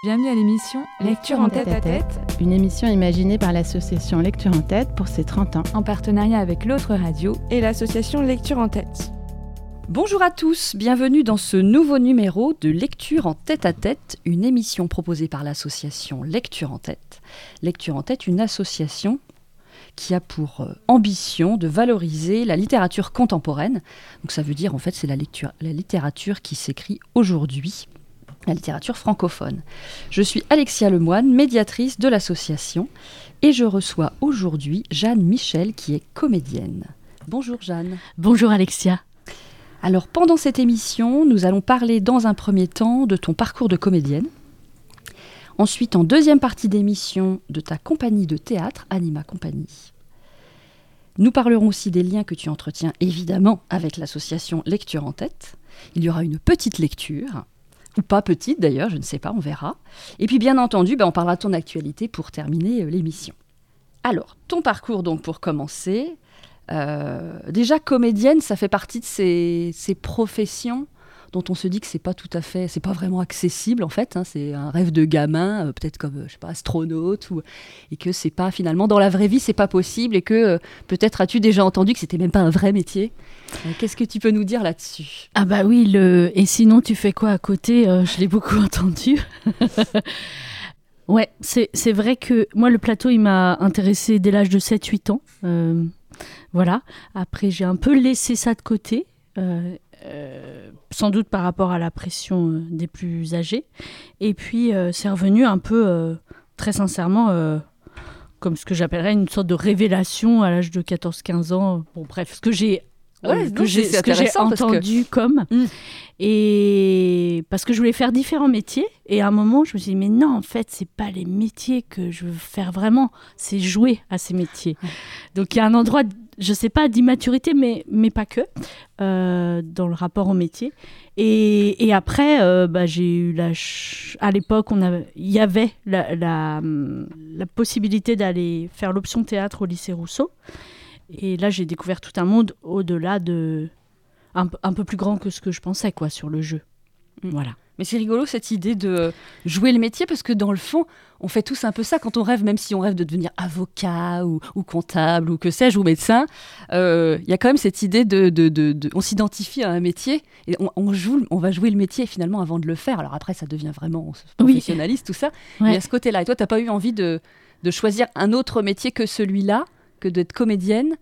Bienvenue à l'émission Lecture en tête à tête, une émission imaginée par l'association Lecture en tête pour ses 30 ans, en partenariat avec l'autre radio et l'association Lecture en tête. Bonjour à tous, bienvenue dans ce nouveau numéro de Lecture en tête à tête, une émission proposée par l'association Lecture en tête. Lecture en tête, une association qui a pour ambition de valoriser la littérature contemporaine. Donc ça veut dire en fait c'est la littérature qui s'écrit aujourd'hui. La littérature francophone. Je suis Alexia Lemoine, médiatrice de l'association, et je reçois aujourd'hui Jeanne Michel, qui est comédienne. Bonjour Jeanne. Bonjour Alexia. Alors pendant cette émission, nous allons parler dans un premier temps de ton parcours de comédienne. Ensuite, en deuxième partie d'émission, de ta compagnie de théâtre, Anima Compagnie. Nous parlerons aussi des liens que tu entretiens évidemment avec l'association Lecture en tête. Il y aura une petite lecture. Ou pas petite d'ailleurs, je ne sais pas, on verra. Et puis bien entendu, on parlera de ton actualité pour terminer l'émission. Alors, ton parcours donc pour commencer. Déjà comédienne, ça fait partie de ces professions dont on se dit que c'est pas vraiment accessible en fait. C'est un rêve de gamin, peut-être comme astronaute, et que c'est pas finalement dans la vraie vie, c'est pas possible, et que peut-être as-tu déjà entendu que c'était même pas un vrai métier. Qu'est-ce que tu peux nous dire là-dessus ? Ah bah oui, et sinon tu fais quoi à côté ? Je l'ai beaucoup entendu. Ouais, c'est vrai que moi le plateau il m'a intéressée dès l'âge de 7-8 ans. Voilà. Après j'ai un peu laissé ça de côté. Sans doute par rapport à la pression des plus âgés. Et puis, c'est revenu un peu, très sincèrement, comme ce que j'appellerais une sorte de révélation à l'âge de 14-15 ans. Bon, bref, ce que j'ai entendu comme. Et parce que je voulais faire différents métiers. Et à un moment, je me suis dit, mais non, en fait, c'est pas les métiers que je veux faire vraiment. C'est jouer à ces métiers. Donc, il y a un endroit... je sais pas, d'immaturité, mais pas que, dans le rapport au métier. Et après, j'ai eu à l'époque, il y avait la possibilité d'aller faire l'option théâtre au lycée Rousseau. Et là, j'ai découvert tout un monde au-delà un peu plus grand que ce que je pensais, quoi, sur le jeu. Voilà. Mais c'est rigolo cette idée de jouer le métier, parce que dans le fond, on fait tous un peu ça quand on rêve, même si on rêve de devenir avocat ou comptable ou que sais-je, ou médecin. Il y a quand même cette idée on s'identifie à un métier et on va jouer le métier finalement avant de le faire. Alors après, ça devient vraiment professionnaliste, tout ça. Ouais. Mais à ce côté-là, et toi, tu n'as pas eu envie de choisir un autre métier que celui-là, que d'être comédienne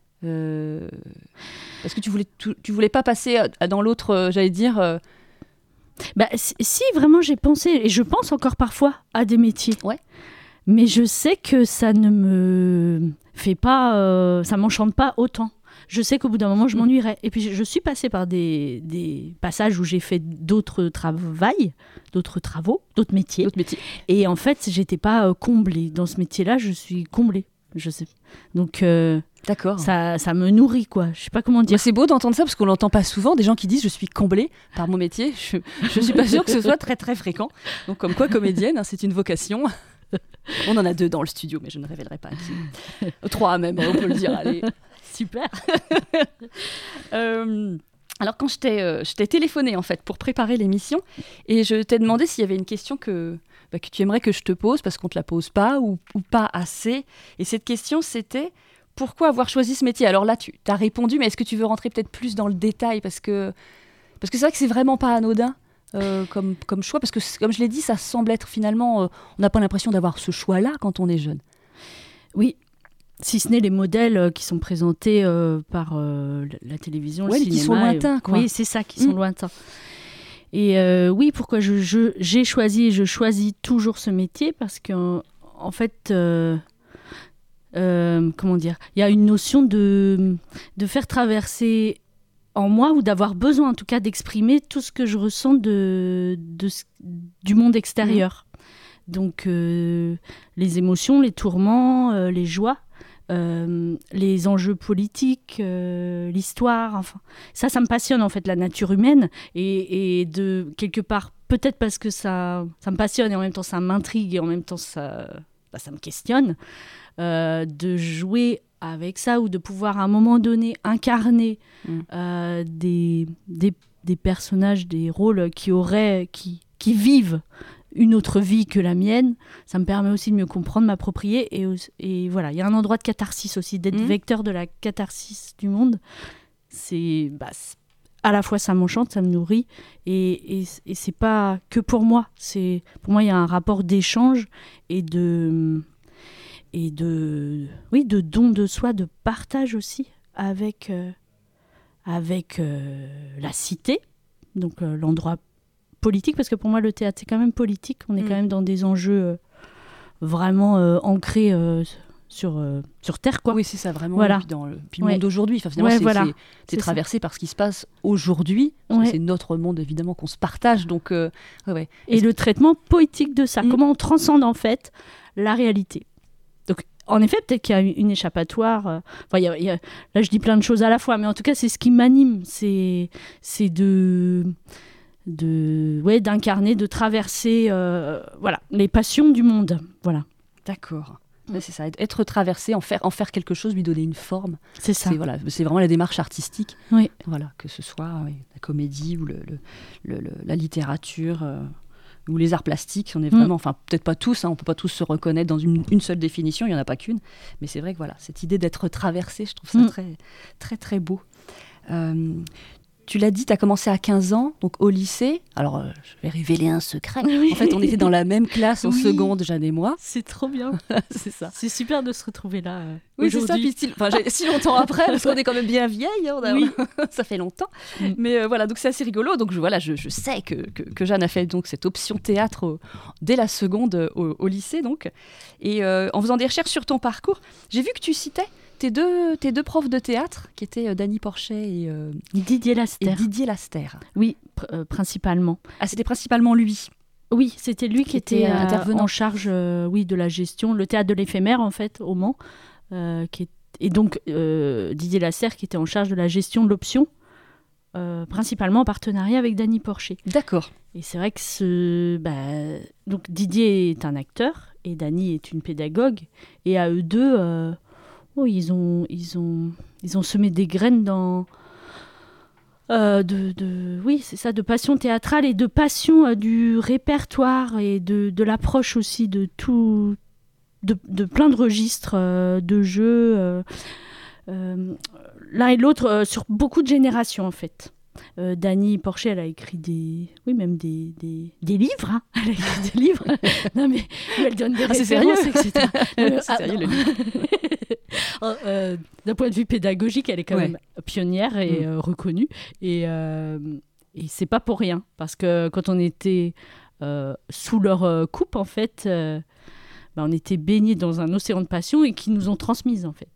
parce que tu voulais pas passer dans l'autre, j'allais dire... si, vraiment, j'ai pensé, et je pense encore parfois à des métiers. Ouais. Mais je sais que ça ne me fait pas... ça m'enchante pas autant. Je sais qu'au bout d'un moment, je m'ennuierais. Et puis, je suis passée par des passages où j'ai fait d'autres travaux, d'autres métiers. Et en fait, j'étais pas comblée. Dans ce métier-là, je suis comblée. Je sais. Donc... D'accord. Ça me nourrit, quoi. Je sais pas comment dire. C'est beau d'entendre ça, parce qu'on l'entend pas souvent, des gens qui disent « je suis comblée par mon métier ». Je suis pas sûre que ce soit très très fréquent. Donc comme quoi, comédienne, c'est une vocation. On en a 2 dans le studio, mais je ne révélerai pas qui. 3 même, on peut le dire. Allez, super. Alors quand je t'ai téléphoné en fait pour préparer l'émission, et je t'ai demandé s'il y avait une question que tu aimerais que je te pose, parce qu'on te la pose pas ou pas assez. Et cette question, c'était: pourquoi avoir choisi ce métier ? Alors là, tu as répondu, mais est-ce que tu veux rentrer peut-être plus dans le détail ? Parce que c'est vrai que c'est vraiment pas anodin comme choix, parce que comme je l'ai dit, ça semble être finalement... on n'a pas l'impression d'avoir ce choix-là quand on est jeune. Oui, si ce n'est les modèles qui sont présentés par la télévision, le cinéma. Qui sont lointains, quoi. Oui, c'est ça, qui sont lointains. Et oui, pourquoi j'ai choisi et je choisis toujours ce métier ? Parce qu'en fait... comment dire, il y a une notion de faire traverser en moi, ou d'avoir besoin en tout cas d'exprimer tout ce que je ressens du monde extérieur. Donc les émotions, les tourments, les joies, les enjeux politiques, l'histoire, enfin ça me passionne en fait, la nature humaine, et de quelque part, peut-être parce que ça me passionne et en même temps ça m'intrigue et en même temps ça me questionne. De jouer avec ça, ou de pouvoir à un moment donné incarner des personnages, des rôles qui vivent une autre vie que la mienne. Ça me permet aussi de mieux comprendre, m'approprier. Et voilà, il y a un endroit de catharsis aussi, d'être vecteur de la catharsis du monde. À la fois, ça m'enchante, ça me nourrit. Et c'est pas que pour moi. Pour moi, il y a un rapport d'échange et de don de soi, de partage aussi avec la cité, donc l'endroit politique, parce que pour moi le théâtre c'est quand même politique, on est quand même dans des enjeux vraiment ancrés sur Terre, quoi. Oui, c'est ça, vraiment. Voilà. Puis le monde d'aujourd'hui, finalement, c'est traversé ça. par ce qui se passe aujourd'hui. C'est notre monde, évidemment, qu'on se partage. Donc, Et le traitement poétique de ça, comment on transcende en fait la réalité. Donc, en effet, peut-être qu'il y a une échappatoire. Là, je dis plein de choses à la fois, mais en tout cas, c'est ce qui m'anime. C'est d'incarner, de traverser les passions du monde. Voilà. D'accord. C'est ça, être traversé, en faire quelque chose, lui donner une forme. C'est ça. C'est vraiment la démarche artistique. Oui. Voilà, que ce soit la comédie ou la littérature ou les arts plastiques. On est vraiment, enfin peut-être pas tous, on peut pas tous se reconnaître dans une seule définition, il y en a pas qu'une. Mais c'est vrai que voilà, cette idée d'être traversé, je trouve ça très, très, très beau. Tu l'as dit, tu as commencé à 15 ans, donc au lycée. Alors, je vais révéler un secret. Oui. En fait, on était dans la même classe en seconde, Jeanne et moi. C'est trop bien. C'est ça. C'est super de se retrouver là Oui, aujourd'hui. c'est ça. Si longtemps après, parce qu'on est quand même bien vieille. Ça fait longtemps. Mais voilà, donc c'est assez rigolo. Donc je sais que Jeanne a fait donc cette option théâtre dès la seconde au lycée. Donc. Et en faisant des recherches sur ton parcours, j'ai vu que tu citais tes deux profs de théâtre, qui étaient Dany Porchet et Didier Laster. Oui, principalement. Ah, c'était principalement lui. Oui, c'était lui qui était intervenant en charge de la gestion, le théâtre de l'éphémère en fait, au Mans. Et donc Didier Laster qui était en charge de la gestion de l'option, principalement en partenariat avec Dany Porchet. D'accord. Et c'est vrai que donc Didier est un acteur et Dany est une pédagogue. Et à eux deux... ils ont semé des graines de passion théâtrale et de passion du répertoire et de l'approche aussi de tout, de plein de registres de jeux, l'un et l'autre sur beaucoup de générations en fait. Dany Porchet, elle a écrit des livres. Hein. Elle a écrit des livres. Non mais elle donne des références, etc. C'est sérieux le livre. D'un point de vue pédagogique, elle est quand même pionnière et reconnue. Et c'est pas pour rien, parce que quand on était sous leur coupe, en fait, on était baignés dans un océan de passion et qui nous ont transmises, en fait.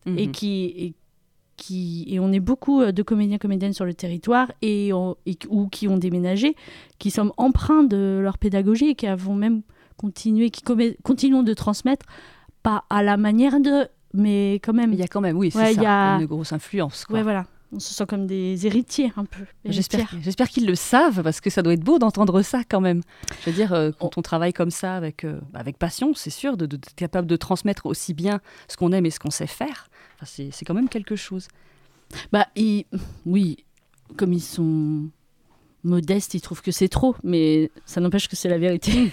Et on est beaucoup de comédiens-comédiennes sur le territoire ou qui ont déménagé, qui sommes empreints de leur pédagogie et qui avons même continué, continuons de transmettre, pas à la manière de... Mais quand même. Il y a quand même, oui, c'est ça, une grosse influence. Ouais, voilà. On se sent comme des héritiers, un peu. J'espère qu'ils le savent, parce que ça doit être beau d'entendre ça, quand même. Je veux dire, quand on travaille comme ça, avec passion, c'est sûr, d'être capable de transmettre aussi bien ce qu'on aime et ce qu'on sait faire. Enfin, c'est quand même quelque chose. Oui, comme ils sont modestes, ils trouvent que c'est trop, mais ça n'empêche que c'est la vérité.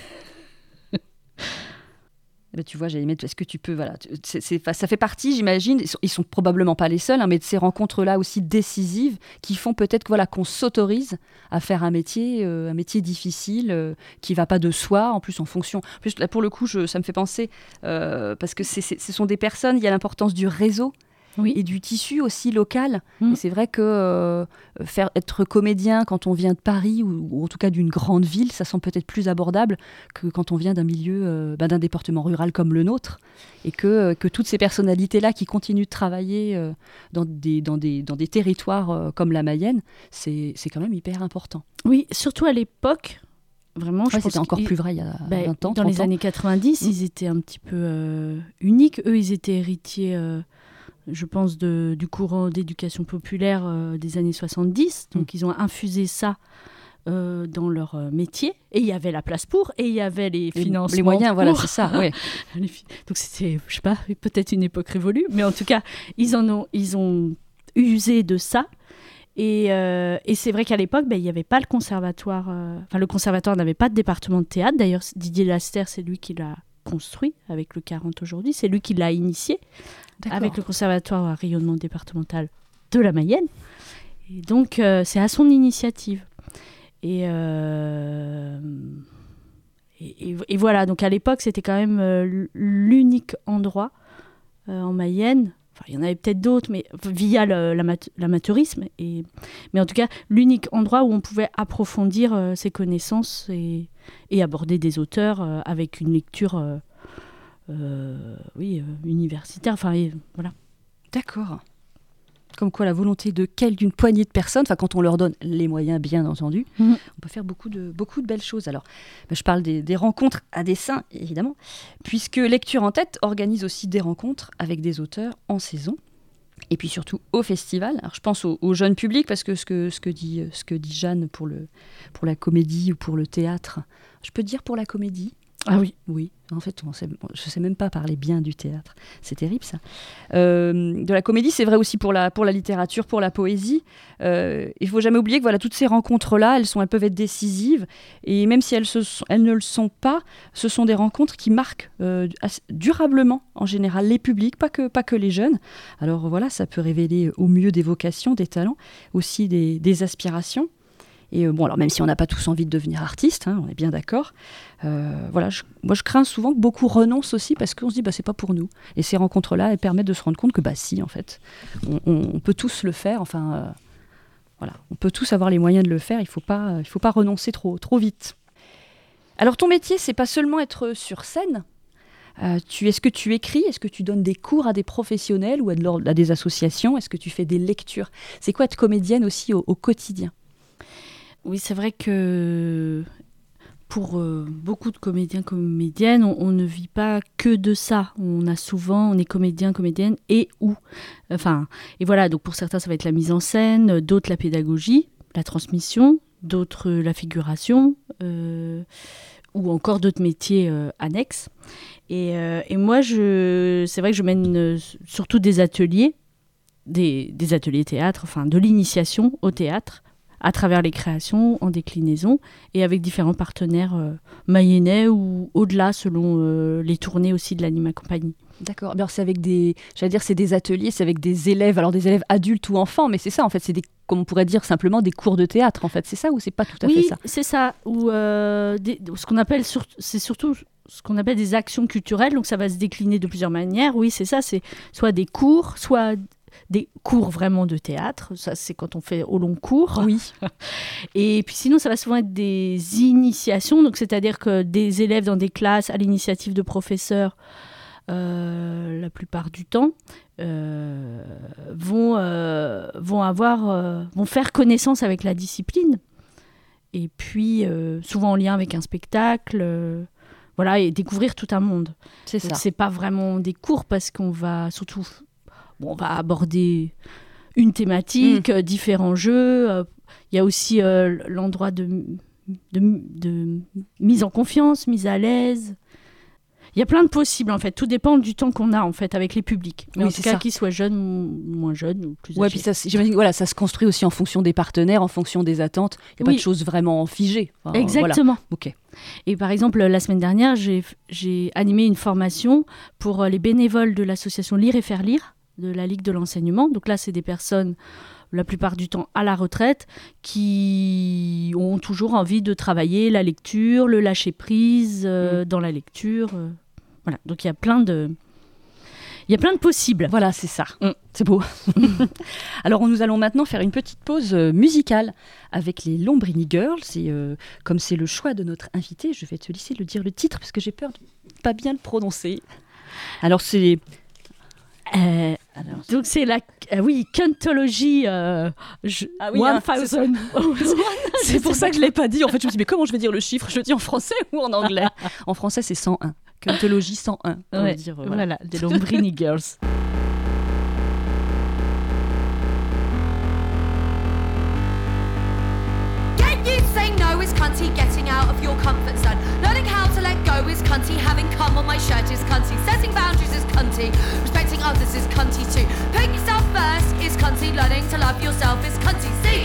Tu vois, j'allais mettre, est-ce que tu peux, voilà, ça fait partie, j'imagine, ils sont probablement pas les seuls, mais de ces rencontres-là aussi décisives qui font peut-être qu'on s'autorise à faire un métier difficile, qui va pas de soi, en plus en fonction. En plus, là, pour le coup, ça me fait penser, parce que ce sont des personnes, il y a l'importance du réseau. Oui. Et du tissu aussi local. Et c'est vrai que être comédien quand on vient de Paris ou en tout cas d'une grande ville, ça semble peut-être plus abordable que quand on vient d'un milieu, d'un département rural comme le nôtre. Et que toutes ces personnalités-là qui continuent de travailler dans des territoires comme la Mayenne, c'est quand même hyper important. Oui, surtout à l'époque. Vraiment, je pense c'était encore plus vrai il y a 20 ans. Dans les années 90, ils étaient un petit peu uniques. Eux, ils étaient héritiers... je pense du courant d'éducation populaire des années 70. Donc, ils ont infusé ça dans leur métier. Et il y avait la place pour, et il y avait les financements. Les moyens, voilà, c'est ça. Ouais. Donc, c'était, je sais pas, peut-être une époque révolue. Mais en tout cas, ils ont usé de ça. Et c'est vrai qu'à l'époque, il n'y avait pas le conservatoire. Le conservatoire n'avait pas de département de théâtre. D'ailleurs, Didier Laster, c'est lui qui l'a construit avec le 40 aujourd'hui. C'est lui qui l'a initié avec le conservatoire à rayonnement départemental de la Mayenne. Et donc, c'est à son initiative. Et voilà, donc à l'époque, c'était quand même l'unique endroit en Mayenne. Enfin, il y en avait peut-être d'autres, mais via l'amateurisme. Mais en tout cas, l'unique endroit où on pouvait approfondir ses connaissances et aborder des auteurs avec une lecture universitaire. Enfin, voilà. D'accord. Comme quoi la volonté d'une poignée de personnes, quand on leur donne les moyens, bien entendu, on peut faire beaucoup de belles choses. Alors, je parle des rencontres à dessein, évidemment, puisque Lecture en tête organise aussi des rencontres avec des auteurs en saison, et puis surtout au festival. Alors, je pense au jeune public, parce que ce que dit Jeanne pour la comédie ou pour le théâtre, je peux dire pour la comédie. Ah oui. Oui, en fait, je ne sais même pas parler bien du théâtre. C'est terrible, ça. De la comédie, c'est vrai aussi pour la littérature, pour la poésie. Il ne faut jamais oublier que toutes ces rencontres-là, elles peuvent être décisives. Et même si elles ne le sont pas, ce sont des rencontres qui marquent durablement, en général, les publics, pas que les jeunes. Alors voilà, ça peut révéler au mieux des vocations, des talents, aussi des aspirations. Et alors même si on n'a pas tous envie de devenir artiste, on est bien d'accord. Moi, je crains souvent que beaucoup renoncent aussi parce qu'on se dit c'est pas pour nous. Et ces rencontres-là, elles permettent de se rendre compte que si, en fait, on peut tous le faire. Enfin, on peut tous avoir les moyens de le faire. Il faut pas renoncer trop vite. Alors ton métier, c'est pas seulement être sur scène. Est-ce que tu écris ? Est-ce que tu donnes des cours à des professionnels ou à des associations ? Est-ce que tu fais des lectures ? C'est quoi être comédienne aussi au quotidien ? Oui, c'est vrai que pour beaucoup de comédiennes, on ne vit pas que de ça. On est comédien, comédienne et voilà, donc pour certains, ça va être la mise en scène, d'autres la pédagogie, la transmission, d'autres la figuration, ou encore d'autres métiers annexes. Et moi, c'est vrai que je mène surtout des ateliers, des ateliers théâtre, de l'initiation au théâtre, à travers les créations, en déclinaison, et avec différents partenaires mayennais ou au-delà, selon les tournées aussi de l'Anima Compagnie. D'accord. Alors c'est avec c'est des ateliers, c'est avec des élèves, alors des élèves adultes ou enfants, mais c'est ça en fait, comme on pourrait dire simplement des cours de théâtre en fait, c'est ça ou c'est pas tout à fait ça ? Oui, c'est ça, ou ce qu'on appelle, c'est surtout ce qu'on appelle des actions culturelles, donc ça va se décliner de plusieurs manières, oui c'est ça, c'est soit des cours, soit des cours vraiment de théâtre, ça c'est quand on fait au long cours. Oui. Et puis sinon ça va souvent être des initiations, donc c'est-à-dire que des élèves dans des classes à l'initiative de professeurs, la plupart du temps, vont faire connaissance avec la discipline. Et puis souvent en lien avec un spectacle, et découvrir tout un monde. C'est donc, ça. C'est pas vraiment des cours parce qu'on va surtout on va aborder une thématique, différents jeux. Il y a aussi l'endroit de mise en confiance, mise à l'aise. Il y a plein de possibles, en fait. Tout dépend du temps qu'on a, en fait, avec les publics. Mais en tout cas, qu'ils soient jeunes ou moins jeunes ou plus âgés. Ouais, puis j'imagine, ça se construit aussi en fonction des partenaires, en fonction des attentes. Il n'y a pas de choses vraiment figées. Exactement. Voilà. Ok. Et par exemple, la semaine dernière, j'ai animé une formation pour les bénévoles de l'association Lire et Faire Lire, de la Ligue de l'enseignement. Donc là, c'est des personnes, la plupart du temps, à la retraite, qui ont toujours envie de travailler la lecture, le lâcher-prise dans la lecture. Voilà, donc il y a plein de possibles. Voilà, c'est ça. C'est beau. Alors, nous allons maintenant faire une petite pause musicale avec les Lombrini Girls. Et comme c'est le choix de notre invité, je vais te laisser dire le titre parce que j'ai peur de ne pas bien le prononcer. Alors, c'est... donc c'est la Cuntology 1000. C'est pour ça que je l'ai pas dit. En fait, je me suis dit mais comment je vais dire le chiffre ? Je le dis en français ou en anglais ? En français, c'est 101. Cuntology 101. Voilà, des Lombrini Girls. Is cunty, getting out of your comfort zone. Learning how to let go is cunty. Having cum on my shirt is cunty. Setting boundaries is cunty. Respecting others is cunty too. Putting yourself first is cunty. Learning to love yourself is cunty. See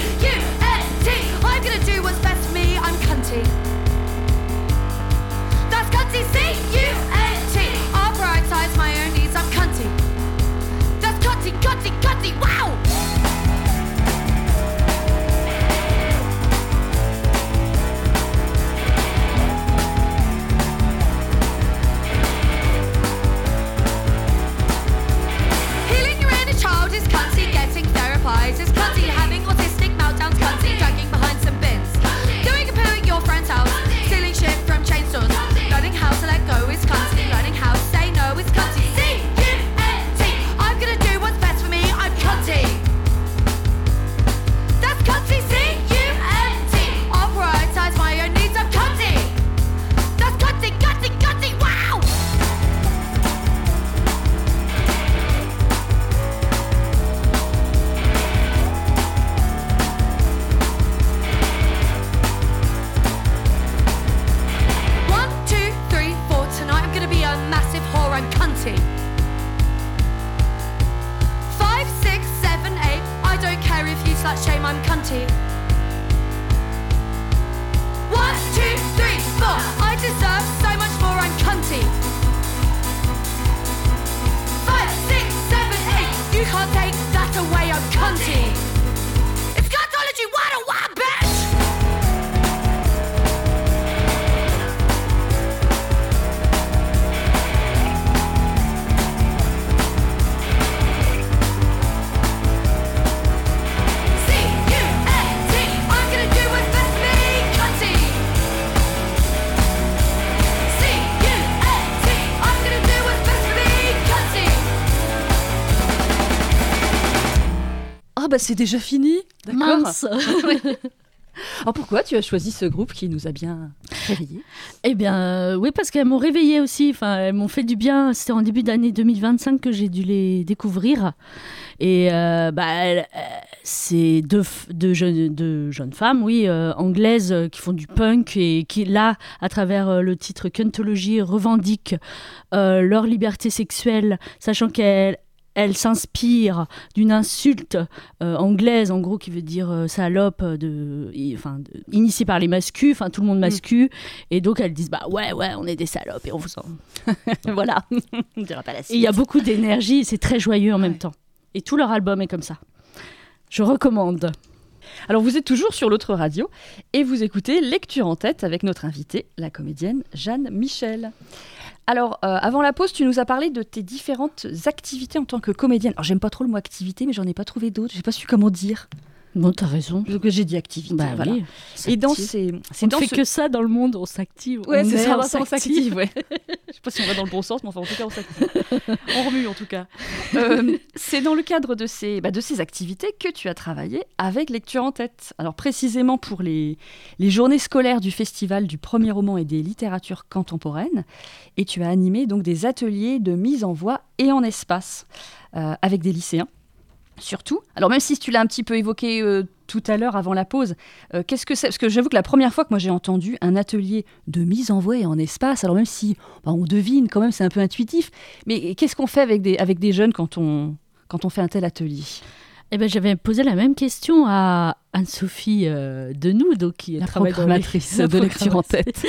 c'est déjà fini. D'accord. Mince. Alors pourquoi tu as choisi ce groupe qui nous a bien réveillés ? Eh bien, oui, parce qu'elles m'ont réveillée aussi. Enfin, elles m'ont fait du bien. C'était en début d'année 2025 que j'ai dû les découvrir. Et c'est deux jeunes femmes, oui, anglaises, qui font du punk et qui, là, à travers le titre Cuntology, revendiquent leur liberté sexuelle, sachant qu'elles s'inspirent d'une insulte anglaise, en gros, qui veut dire salope, initiée par les mascus, enfin tout le monde mascu, et donc elles disent ouais, on est des salopes et on vous sent. Voilà. On dira pas la suite. Et il y a beaucoup d'énergie, et c'est très joyeux en même temps. Et tout leur album est comme ça. Je recommande. Alors vous êtes toujours sur l'autre radio et vous écoutez Lecture en tête avec notre invitée, la comédienne Jeanne Michel. Alors, avant la pause, tu nous as parlé de tes différentes activités en tant que comédienne. Alors, j'aime pas trop le mot activité, mais j'en ai pas trouvé d'autres. J'ai pas su comment dire. Bon, t'as raison. Donc, j'ai dit activité. Voilà. Oui, et dans on ne fait que ça dans le monde, on s'active. Ouais, c'est ça, on s'active. Ouais. Je sais pas si on va dans le bon sens, mais enfin, en tout cas, on s'active. On remue, en tout cas. C'est dans le cadre de ces activités que tu as travaillé avec Lecture en tête. Alors, précisément pour les journées scolaires du Festival du premier roman et des littératures contemporaines. Et tu as animé donc des ateliers de mise en voix et en espace avec des lycéens. Surtout. Alors même si tu l'as un petit peu évoqué tout à l'heure avant la pause, qu'est-ce que c'est ? Parce que j'avoue que la première fois que moi j'ai entendu un atelier de mise en voix et en espace, alors même si on devine quand même, c'est un peu intuitif, mais qu'est-ce qu'on fait avec des jeunes quand on fait un tel atelier ? Eh ben, j'avais posé la même question à Anne-Sophie Denou, donc qui la travaille programmatrice de Lecture en tête,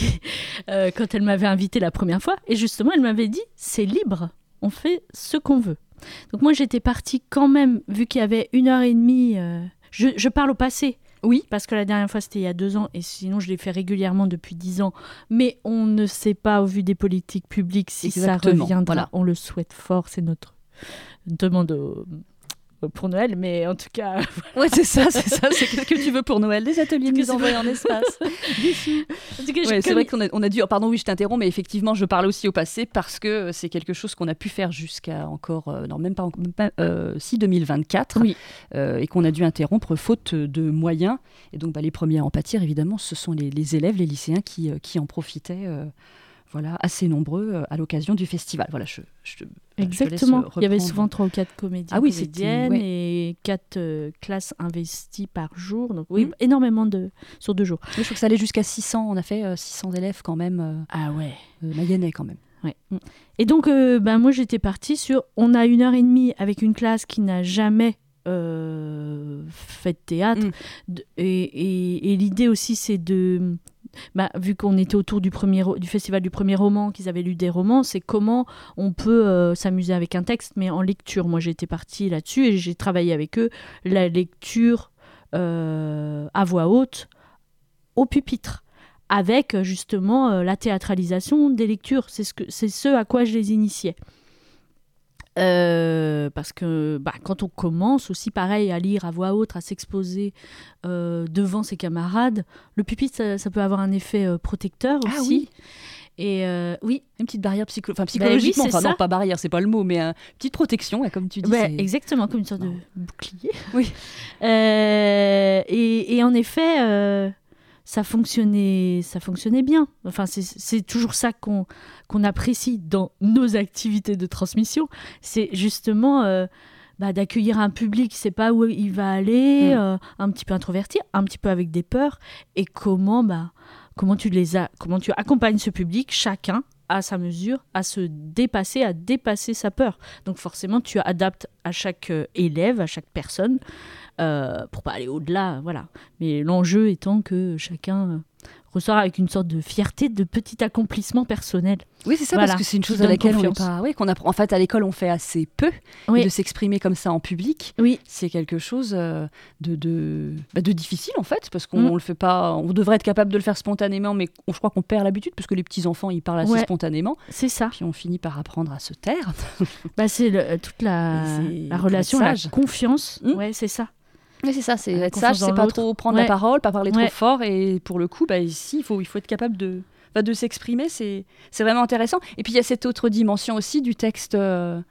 quand elle m'avait invitée la première fois, et justement elle m'avait dit c'est libre, on fait ce qu'on veut. Donc moi j'étais partie quand même, vu qu'il y avait 1h30, je parle au passé, oui, parce que la dernière fois c'était il y a 2 ans, et sinon je l'ai fait régulièrement depuis 10 ans, mais on ne sait pas au vu des politiques publiques si Exactement. Ça reviendra, voilà. On le souhaite fort, c'est notre demande pour Noël, mais en tout cas... Ouais, c'est ça, c'est qu'est-ce que tu veux pour Noël ? Des ateliers de mise en voix en espace. En tout cas, c'est vrai qu'on a dû... Pardon, oui, je t'interromps, mais effectivement, je parle aussi au passé parce que c'est quelque chose qu'on a pu faire jusqu'à encore... même pas 2024, oui. Et qu'on a dû interrompre faute de moyens. Et donc, les premiers à en pâtir, évidemment, ce sont les élèves, les lycéens qui en profitaient... assez nombreux à l'occasion du festival. Voilà, Exactement. Il y avait souvent 3 ou 4 comédiens, comédiennes, ouais. Et 4 classes investies par jour. Donc oui, énormément sur 2 jours. Oui, je trouve que ça allait jusqu'à 600. On a fait 600 élèves quand même. Ah ouais. Mayennais quand même. Ouais. Et donc, moi, j'étais partie sur... On a 1h30 avec une classe qui n'a jamais fait de théâtre. Et l'idée aussi, c'est de... vu qu'on était autour du festival du premier roman, qu'ils avaient lu des romans, c'est comment on peut s'amuser avec un texte, mais en lecture. Moi, j'étais partie là-dessus et j'ai travaillé avec eux la lecture à voix haute au pupitre, avec justement la théâtralisation des lectures. C'est ce à quoi je les initiais. Parce que quand on commence aussi pareil à lire à voix haute, à s'exposer devant ses camarades, le pupitre ça peut avoir un effet protecteur aussi. Oui. Et oui, une petite barrière psychologiquement, oui, non pas barrière, c'est pas le mot, mais une petite protection, comme tu dis. Exactement, comme une sorte de bouclier. Oui. Et en effet, ça fonctionnait bien. Enfin, c'est toujours ça qu'on apprécie dans nos activités de transmission. C'est justement d'accueillir un public qui ne sait pas où il va aller, un petit peu introverti, un petit peu avec des peurs, et comment tu accompagnes ce public, chacun à sa mesure, à dépasser sa peur. Donc forcément, tu adaptes à chaque élève, à chaque personne, pour pas aller au-delà, voilà. Mais l'enjeu étant que chacun ressort avec une sorte de fierté, de petit accomplissement personnel. Oui, c'est ça, parce que c'est une chose à laquelle qu'on apprend. En fait, à l'école, on fait assez peu. Et de s'exprimer comme ça en public, c'est quelque chose de difficile, en fait, parce qu'on le fait pas. On devrait être capable de le faire spontanément, mais je crois qu'on perd l'habitude, parce que les petits-enfants, ils parlent assez spontanément. C'est ça. Puis on finit par apprendre à se taire. C'est toute la relation, la confiance. Ouais, c'est ça. Oui, c'est ça, c'est être sage, c'est pas trop prendre la parole, pas parler trop fort, et pour le coup, ici, il faut être capable de s'exprimer, c'est vraiment intéressant. Et puis il y a cette autre dimension aussi du texte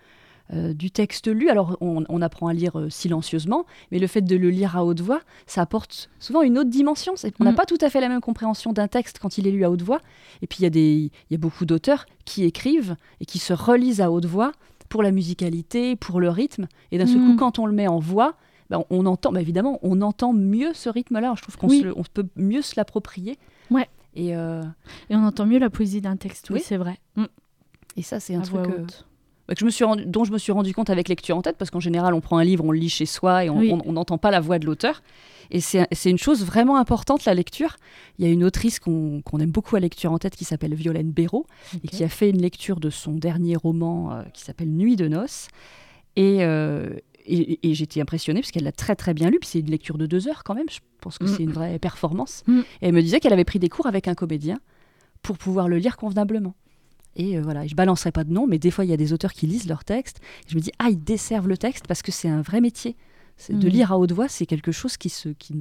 du texte lu. Alors, on apprend à lire silencieusement, mais le fait de le lire à haute voix, ça apporte souvent une autre dimension. On n'a pas tout à fait la même compréhension d'un texte quand il est lu à haute voix. Et puis, il y a beaucoup d'auteurs qui écrivent et qui se relisent à haute voix pour la musicalité, pour le rythme. Et d'un seul coup, quand on le met en voix, on entend, évidemment, on entend mieux ce rythme-là. Je trouve qu'on peut mieux se l'approprier. Ouais. Et on entend mieux la poésie d'un texte, oui, c'est vrai. Et ça, c'est un truc dont je me suis rendu compte avec Lecture en tête, parce qu'en général, on prend un livre, on le lit chez soi et on n'entend pas la voix de l'auteur. Et c'est une chose vraiment importante, la lecture. Il y a une autrice qu'on aime beaucoup à Lecture en tête qui s'appelle Violaine Béraud et qui a fait une lecture de son dernier roman qui s'appelle Nuit de noces. Et j'étais impressionnée parce qu'elle l'a très très bien lu. Puis c'est une lecture de 2 heures quand même. Je pense que c'est une vraie performance. Et elle me disait qu'elle avait pris des cours avec un comédien pour pouvoir le lire convenablement. Et voilà, je balancerai pas de nom, mais des fois il y a des auteurs qui lisent leur texte. Et je me dis, ils desservent le texte parce que c'est un vrai métier. De lire à haute voix, c'est quelque chose qui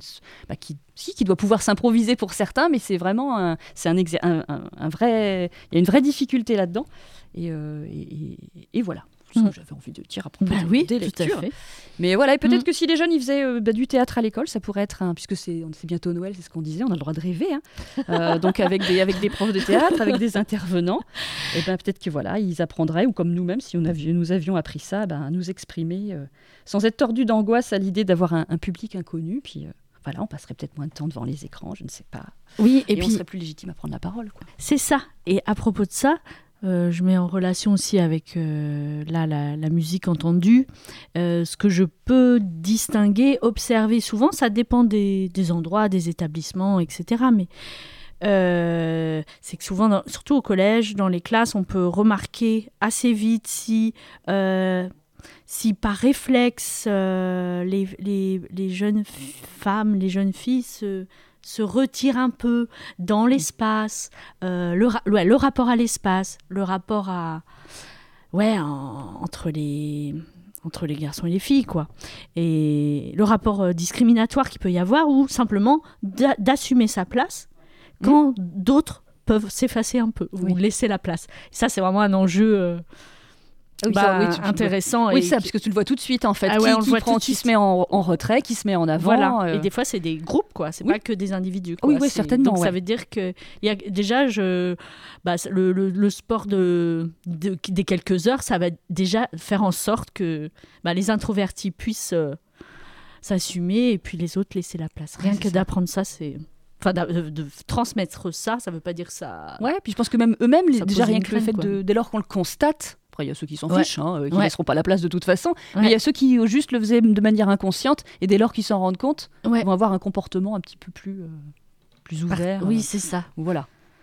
doit pouvoir s'improviser pour certains, mais c'est vraiment un vrai. Il y a une vraie difficulté là-dedans. Et voilà. C'est ce que j'avais envie de dire à propos des lectures. Tout à fait. Mais voilà, et peut-être que si les jeunes ils faisaient du théâtre à l'école, ça pourrait être puisque c'est bientôt Noël, c'est ce qu'on disait, on a le droit de rêver. Donc avec des profs de théâtre, avec des intervenants, et peut-être que voilà, ils apprendraient, ou comme nous-mêmes, si nous avions appris ça, à nous exprimer sans être tordus d'angoisse à l'idée d'avoir un public inconnu. Puis voilà, on passerait peut-être moins de temps devant les écrans, je ne sais pas. Oui, et puis on serait plus légitime à prendre la parole, quoi. C'est ça. Et à propos de ça. Je mets en relation aussi avec la musique entendue. Ce que je peux distinguer, observer souvent, ça dépend des endroits, des établissements, etc. Mais c'est que souvent, surtout au collège, dans les classes, on peut remarquer assez vite si par réflexe, les jeunes femmes, les jeunes filles se retire un peu dans l'espace, le rapport à l'espace, le rapport entre les garçons et les filles, quoi. Et le rapport discriminatoire qu'il peut y avoir, ou simplement d'assumer sa place quand d'autres peuvent s'effacer un peu, ou laisser la place. Ça, c'est vraiment un enjeu... intéressant. Oui, parce que tu le vois tout de suite, en fait. Qui se met en retrait, qui se met en avant. Voilà. Et des fois, c'est des groupes, quoi. C'est pas que des individus, quoi. Oui, certainement. Donc, ça veut dire que y a déjà, le sport des quelques heures, ça va déjà faire en sorte que les introvertis puissent s'assumer et puis les autres laisser la place. Rien que d'apprendre ça, c'est... Enfin, de transmettre ça, ça veut pas dire ça... Ouais, puis je pense que même eux-mêmes, déjà rien que le fait dès lors qu'on le constate... Après, il y a ceux qui s'en fichent, qui ne laisseront pas la place de toute façon. Mais il y a ceux qui juste le faisaient de manière inconsciente et dès lors qu'ils s'en rendent compte, vont avoir un comportement un petit peu plus ouvert. Oui, c'est ça. Voilà.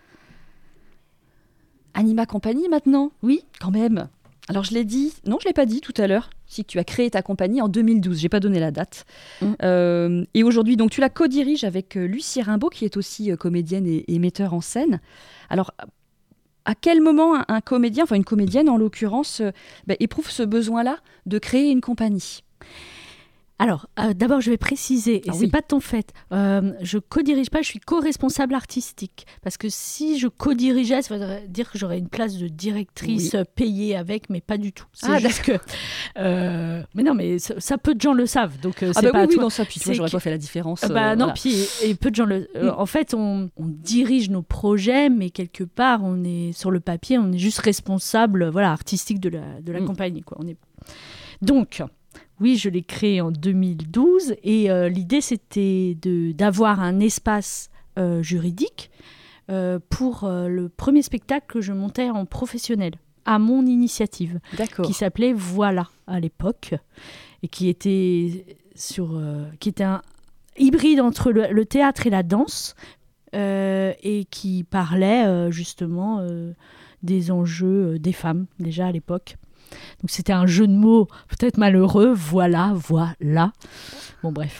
Anima Compagnie maintenant. Oui. Quand même. Alors je l'ai dit, non je ne l'ai pas dit tout à l'heure, si tu as créé ta compagnie en 2012, je n'ai pas donné la date. Et aujourd'hui, donc tu la co-diriges avec Lucie Rimbaud, qui est aussi comédienne et metteur en scène. Alors, à quel moment un comédien, enfin une comédienne en l'occurrence, éprouve ce besoin-là de créer une compagnie ? Alors, d'abord, je vais préciser, et c'est pas de ton fait, je co-dirige pas, je suis co-responsable artistique. Parce que si je co-dirigeais, ça veut dire que j'aurais une place de directrice payée avec, mais pas du tout. C'est juste que... mais non, mais ça, peu de gens le savent, donc c'est pas à toi. Non, ça, puis tu vois, j'aurais pas fait la différence. Non, voilà. Puis et peu de gens le... en fait, on dirige nos projets, mais quelque part, on est sur le papier, on est juste responsable artistique de la compagnie, quoi. Donc... Oui, je l'ai créé en 2012 et l'idée, c'était d'avoir un espace juridique pour le premier spectacle que je montais en professionnel, à mon initiative, qui s'appelait Voilà à l'époque, et qui était un hybride entre le théâtre et la danse, et qui parlait justement des enjeux des femmes, déjà à l'époque. Donc c'était un jeu de mots peut-être malheureux, voilà. Bon bref.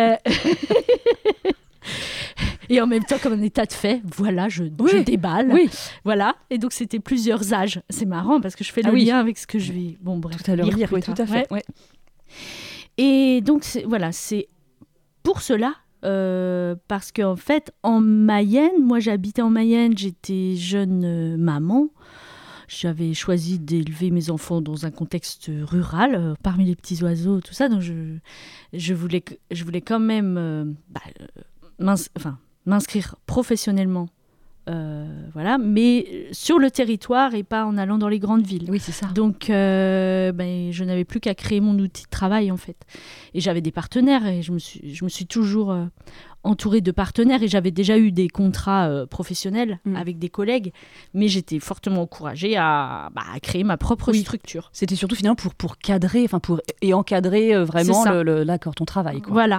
Et en même temps, comme un état de fait, voilà, je déballe. Oui. Voilà. Et donc c'était plusieurs âges. C'est marrant parce que je fais le lien avec ce que je vais... Bon bref. Tout à l'heure lire, tout à fait. Ouais. Et donc c'est pour cela, parce qu'en fait, en Mayenne, moi j'habitais en Mayenne, j'étais jeune maman. j'avais choisi d'élever mes enfants dans un contexte rural, parmi les petits oiseaux, tout ça. Donc je voulais quand même m'inscrire professionnellement. Voilà, mais sur le territoire et pas en allant dans les grandes villes. Oui, c'est ça. Donc, je n'avais plus qu'à créer mon outil de travail, en fait. Et j'avais des partenaires, et je me suis toujours entourée de partenaires, et j'avais déjà eu des contrats professionnels avec des collègues, mais j'étais fortement encouragée à créer ma propre structure. C'était surtout finalement pour cadrer, et encadrer vraiment ton travail, quoi. Voilà.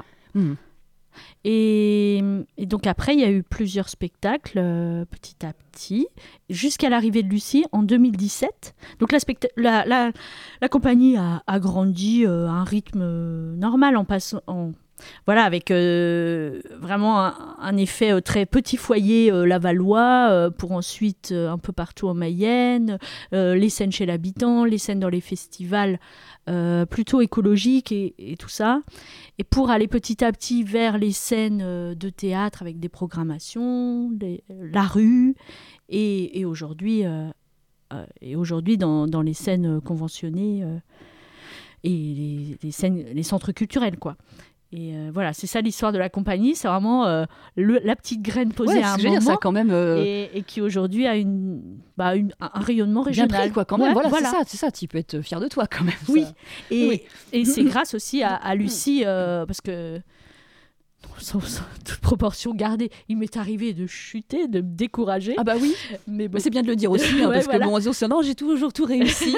Et donc après, il y a eu plusieurs spectacles petit à petit, jusqu'à l'arrivée de Lucie en 2017. Donc la compagnie a grandi à un rythme normal en passant... avec vraiment un effet très petit foyer lavallois, pour ensuite un peu partout en Mayenne, les scènes chez l'habitant, les scènes dans les festivals plutôt écologiques et tout ça. Et pour aller petit à petit vers les scènes de théâtre avec des programmations, la rue, et aujourd'hui dans les scènes conventionnées et les centres culturels, quoi. Et voilà, c'est ça l'histoire de la compagnie. C'est vraiment la petite graine posée à un moment. Ça, quand même, et qui aujourd'hui a un rayonnement régional. Bien pris, quoi, quand même. Voilà. C'est ça. Tu peux être fier de toi, quand même. Oui. Et c'est grâce aussi à Lucie, parce que, sans toute proportion gardée, il m'est arrivé de chuter, de me décourager. Ah bah oui, mais c'est bien de le dire aussi, parce que on se dit, non, j'ai toujours tout réussi.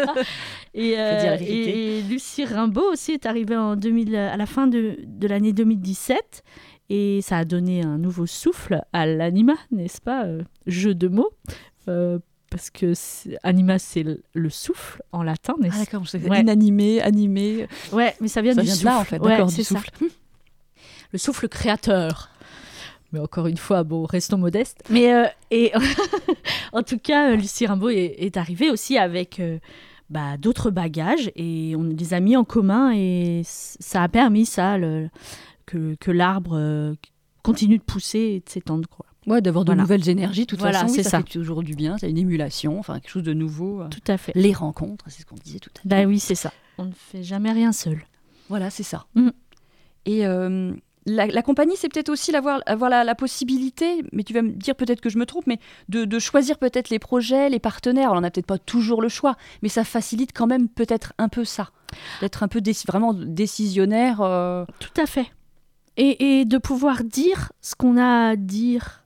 Et Lucie Rimbaud aussi est arrivée à la fin de l'année 2017, et ça a donné un nouveau souffle à l'anima, n'est-ce pas, jeu de mots, parce que anima, c'est le souffle en latin, n'est-ce pas? Ah d'accord, je sais, inanimé, animé. Ouais, mais ça vient du souffle. Là, en fait, d'accord, c'est du souffle. Ça. Le souffle créateur. Mais encore une fois, restons modestes. Mais en tout cas, Lucie Rimbaud est arrivée aussi avec d'autres bagages, et on les a mis en commun, et ça a permis que l'arbre continue de pousser et de s'étendre, quoi. Ouais, d'avoir de nouvelles énergies, de toute façon, c'est ça fait toujours du bien, c'est une émulation, quelque chose de nouveau. Tout à fait. Les rencontres, c'est ce qu'on disait tout à l'heure. Oui, c'est ça. On ne fait jamais rien seul. Voilà, c'est ça. Et la compagnie, c'est peut-être aussi avoir la possibilité, mais tu vas me dire peut-être que je me trompe, mais de choisir peut-être les projets, les partenaires. Alors, on n'a peut-être pas toujours le choix, mais ça facilite quand même peut-être un peu ça. D'être un peu vraiment décisionnaire. Tout à fait. Et de pouvoir dire ce qu'on a à dire.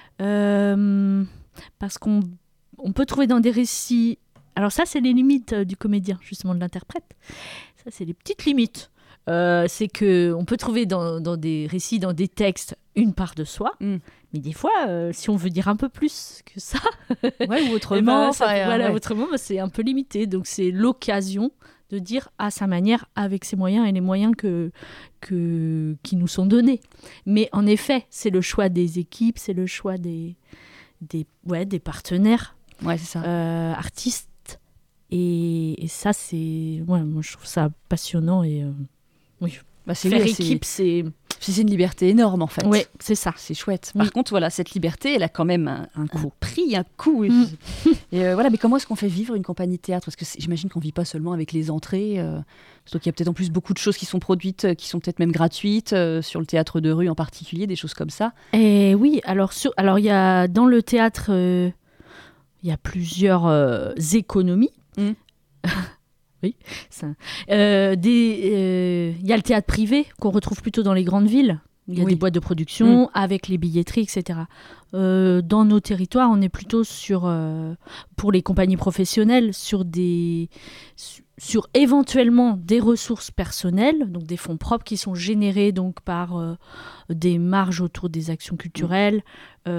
Parce qu'on peut trouver dans des récits... Alors ça, c'est les limites du comédien, justement, de l'interprète. Ça, c'est les petites limites. C'est qu'on peut trouver dans des récits, dans des textes, une part de soi. Mais des fois, si on veut dire un peu plus que ça... ou autrement. Autrement, c'est un peu limité. Donc, c'est l'occasion de dire à sa manière, avec ses moyens et les moyens qui nous sont donnés. Mais en effet, c'est le choix des équipes, c'est le choix des partenaires, c'est ça. artistes. Et ça, c'est... moi, je trouve ça passionnant. Et faire équipe, c'est une liberté énorme, en fait. Oui, c'est ça. C'est chouette. Par contre, cette liberté, elle a quand même un coût. Un coût. Et mais comment est-ce qu'on fait vivre une compagnie de théâtre ? Parce que j'imagine qu'on ne vit pas seulement avec les entrées. Surtout qu'il y a peut-être en plus beaucoup de choses qui sont produites, qui sont peut-être même gratuites, sur le théâtre de rue en particulier, des choses comme ça. Et oui, alors il y a dans le théâtre, il y a plusieurs économies. Oui, ça. Il y a le théâtre privé qu'on retrouve plutôt dans les grandes villes. Il y a des boîtes de production avec les billetteries, etc. Dans nos territoires, on est plutôt pour les compagnies professionnelles, sur éventuellement des ressources personnelles, donc des fonds propres qui sont générés donc par des marges autour des actions culturelles, un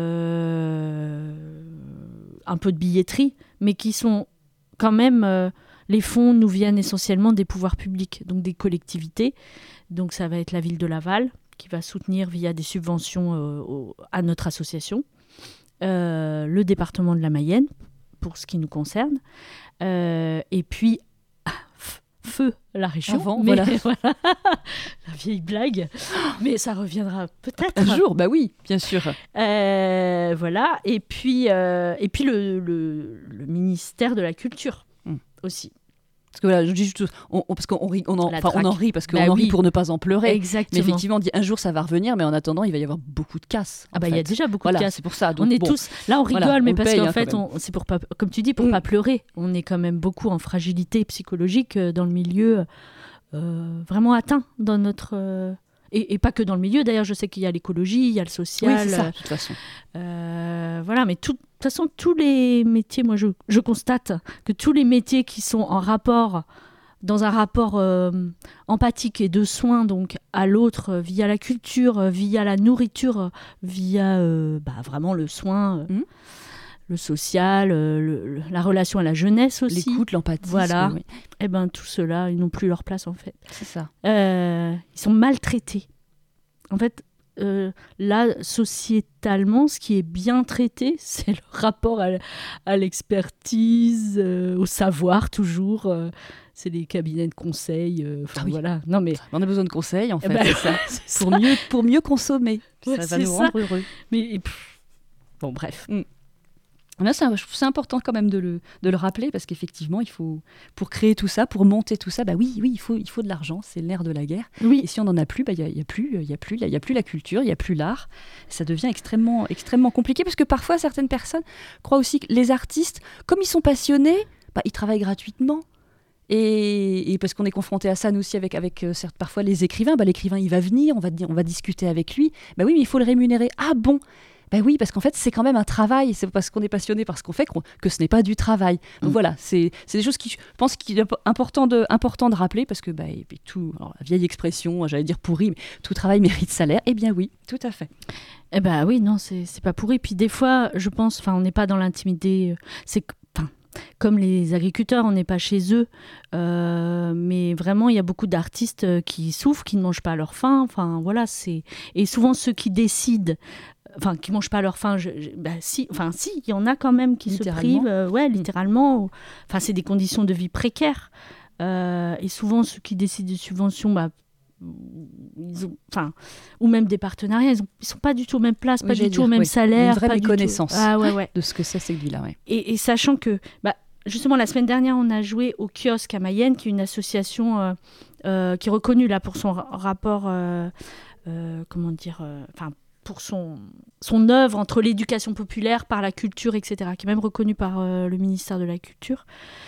peu de billetterie, mais qui sont quand même... les fonds nous viennent essentiellement des pouvoirs publics, donc des collectivités. Donc ça va être la ville de Laval qui va soutenir via des subventions à notre association, le département de la Mayenne pour ce qui nous concerne, et puis feu la région. Avant, mais voilà. La vieille blague. Mais ça reviendra peut-être. Un jour, bah oui, bien sûr. Voilà. Et puis le ministère de la Culture aussi. Parce que voilà, je dis juste, parce qu'on rit, on en rit parce qu'on Bah en rit oui. pour ne pas en pleurer. Exactement. Mais effectivement, on dit un jour ça va revenir, mais en attendant, il va y avoir beaucoup de casse. Ah bah il y a déjà beaucoup de casse. C'est pour ça. Donc, on est tous là, on rigole, voilà, mais on parce paye, qu'en hein, fait, quand même. c'est pour pas, comme tu dis, pour pas pleurer. On est quand même beaucoup en fragilité psychologique dans le milieu, vraiment atteint dans notre. Et pas que dans le milieu, d'ailleurs, je sais qu'il y a l'écologie, il y a le social. Oui, c'est ça, de toute façon. Voilà, mais de toute façon, tous les métiers, moi, je constate que tous les métiers qui sont dans un rapport empathique et de soins donc à l'autre via la culture, via la nourriture, via vraiment le soin, le social, la relation à la jeunesse aussi. L'écoute, l'empathie. Voilà. Oui. Et ben tout cela, ils n'ont plus leur place en fait. C'est ça. Ils sont maltraités. En fait, là, sociétalement, ce qui est bien traité, c'est le rapport à l'expertise, au savoir toujours. C'est les cabinets de conseil. Oui. Voilà. Non, mais... On a besoin de conseils, en fait, ben, c'est ça. c'est Pour mieux consommer. Ouais, Ça va c'est nous ça. rendre heureux. Mais bon, bref. Là, je trouve c'est important quand même de le rappeler, parce qu'effectivement, il faut, pour créer tout ça, pour monter tout ça, il faut de l'argent, c'est le nerf de la guerre. Oui. Et si on n'en a plus, il n'y a plus la culture, il n'y a plus l'art. Ça devient extrêmement, extrêmement compliqué, parce que parfois, certaines personnes croient aussi que les artistes, comme ils sont passionnés, ils travaillent gratuitement. Et parce qu'on est confronté à ça, nous aussi, avec certes, parfois les écrivains. L'écrivain, il va venir, on va discuter avec lui. Oui, mais il faut le rémunérer. Ah bon ? Oui, parce qu'en fait, c'est quand même un travail. C'est parce qu'on est passionné par ce qu'on fait que ce n'est pas du travail. Donc voilà, c'est des choses qui, je pense, qu'il est important de rappeler, parce que et puis tout, alors, la vieille expression, j'allais dire pourrie, mais tout travail mérite salaire. Eh bien oui, tout à fait. Eh ben oui, non, c'est pas pourri. Puis des fois, je pense, on n'est pas dans l'intimité. Comme les agriculteurs, on n'est pas chez eux, mais vraiment il y a beaucoup d'artistes qui souffrent, qui ne mangent pas à leur faim. Voilà, et souvent ceux qui décident, qui mangent pas à leur faim, si, il y en a quand même qui se privent, littéralement. C'est des conditions de vie précaires, et souvent ceux qui décident de subventions, ou même des partenariats, ils sont pas du tout aux mêmes places, pas du tout au même salaire, une vraie pas méconnaissance ouais. de ce que c'est cette vie-là. Ouais. Et sachant que, justement, la semaine dernière, on a joué au Kiosque à Mayenne, qui est une association qui est reconnue là pour son rapport, pour son œuvre entre l'éducation populaire, par la culture, etc., qui est même reconnue par le ministère de la Culture.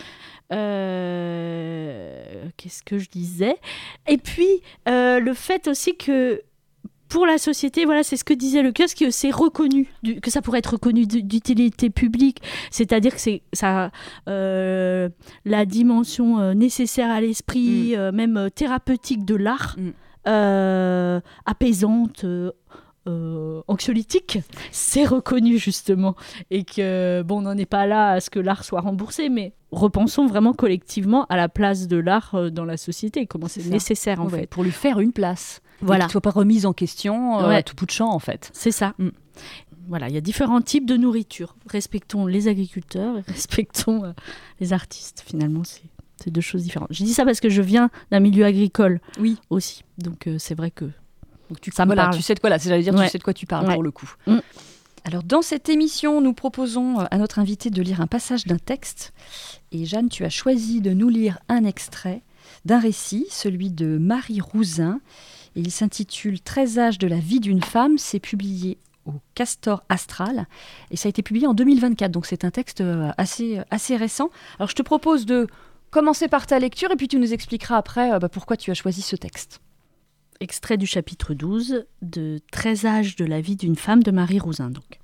Qu'est-ce que je disais ? Et puis, le fait aussi que pour la société, voilà, c'est ce que disait le kiosque, que c'est reconnu, que ça pourrait être reconnu d'utilité publique, c'est-à-dire que c'est ça, la dimension nécessaire à l'esprit, même thérapeutique de l'art, apaisante, anxiolytique, c'est reconnu justement, et que on n'en est pas là à ce que l'art soit remboursé, mais repensons vraiment collectivement à la place de l'art dans la société, comment c'est nécessaire en fait, pour lui faire une place. Voilà. Qu'il ne soit pas remise en question à tout bout de champ, en fait. C'est ça. Voilà, il y a différents types de nourriture. Respectons les agriculteurs et respectons les artistes. Finalement, c'est deux choses différentes. Je dis ça parce que je viens d'un milieu agricole aussi. Donc, c'est vrai que ça me parle. Tu sais de quoi, là, j'allais dire, tu sais de quoi tu parles pour le coup. Alors, dans cette émission, nous proposons à notre invité de lire un passage d'un texte. Et Jeanne, tu as choisi de nous lire un extrait d'un récit, celui de Marie Rouzin. Et il s'intitule « 13 âges de la vie d'une femme ». C'est publié au Castor Astral. Et ça a été publié en 2024. Donc, c'est un texte assez récent. Alors, je te propose de commencer par ta lecture et puis tu nous expliqueras après pourquoi tu as choisi ce texte. Extrait du chapitre 12 de 13 âges de la vie d'une femme de Marie Rouzin. Donc.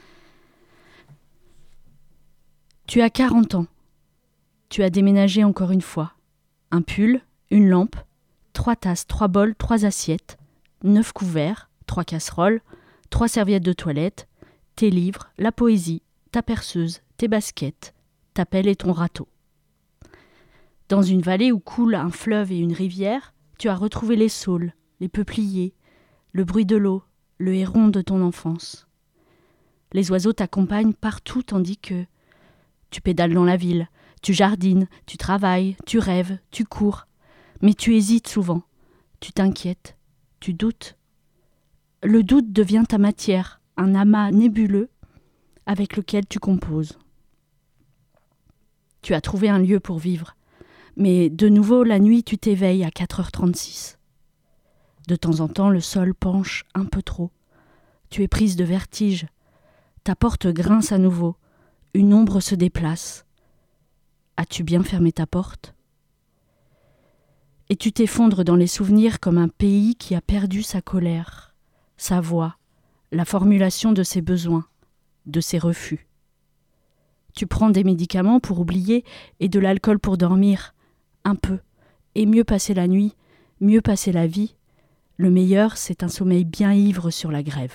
Tu as 40 ans. Tu as déménagé encore une fois. Un pull, une lampe, 3 tasses, 3 bols, 3 assiettes, 9 couverts, 3 casseroles, 3 serviettes de toilette, tes livres, la poésie, ta perceuse, tes baskets, ta pelle et ton râteau. Dans une vallée où coule un fleuve et une rivière, tu as retrouvé les saules, les peupliers, le bruit de l'eau, le héron de ton enfance. Les oiseaux t'accompagnent partout tandis que tu pédales dans la ville, tu jardines, tu travailles, tu rêves, tu cours, Mais tu hésites souvent, tu t'inquiètes, tu doutes. Le doute devient ta matière, un amas nébuleux avec lequel tu composes. Tu as trouvé un lieu pour vivre, mais de nouveau la nuit tu t'éveilles à 4h36. De temps en temps le sol penche un peu trop. Tu es prise de vertige. Ta porte grince à nouveau. Une ombre se déplace. As-tu bien fermé ta porte ? Et tu t'effondres dans les souvenirs comme un pays qui a perdu sa colère, sa voix, la formulation de ses besoins, de ses refus. Tu prends des médicaments pour oublier et de l'alcool pour dormir, un peu, et mieux passer la nuit, mieux passer la vie. Le meilleur, c'est un sommeil bien ivre sur la grève.